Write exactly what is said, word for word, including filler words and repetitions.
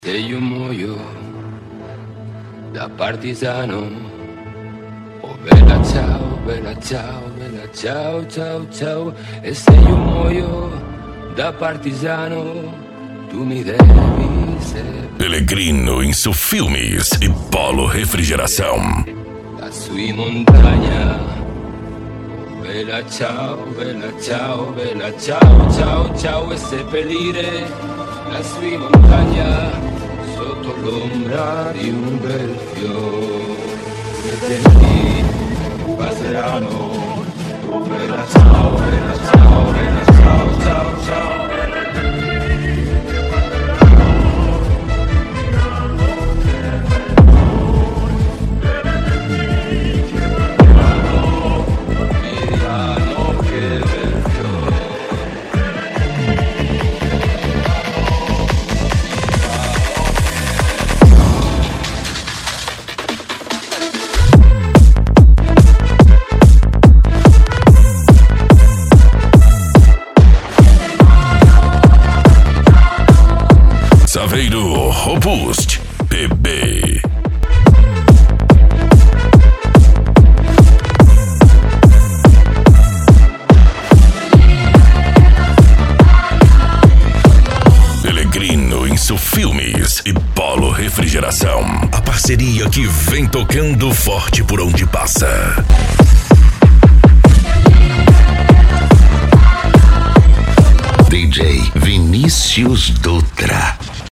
Se io muoio da partigiano, oh bella ciao, bella ciao, bella ciao, ciao, ciao. E se io muoio da partigiano, tu mi devi seppellire. Pellegrino em seus filmes e Polo Refrigeração. Lassù in montagna, oh bella ciao, bella ciao, bella ciao, ciao, ciao. E seppellire lassù in montagna, sotto l'ombra di un bel fiore. I tempi passeranno, oh bella ciao, bella ciao, bella ciao, ciao, ciao. Saveiro Robust P B. Pellegrino em seus filmes e Polo Refrigeração. A parceria que vem tocando forte por onde passa. D J Vinícius Dutra.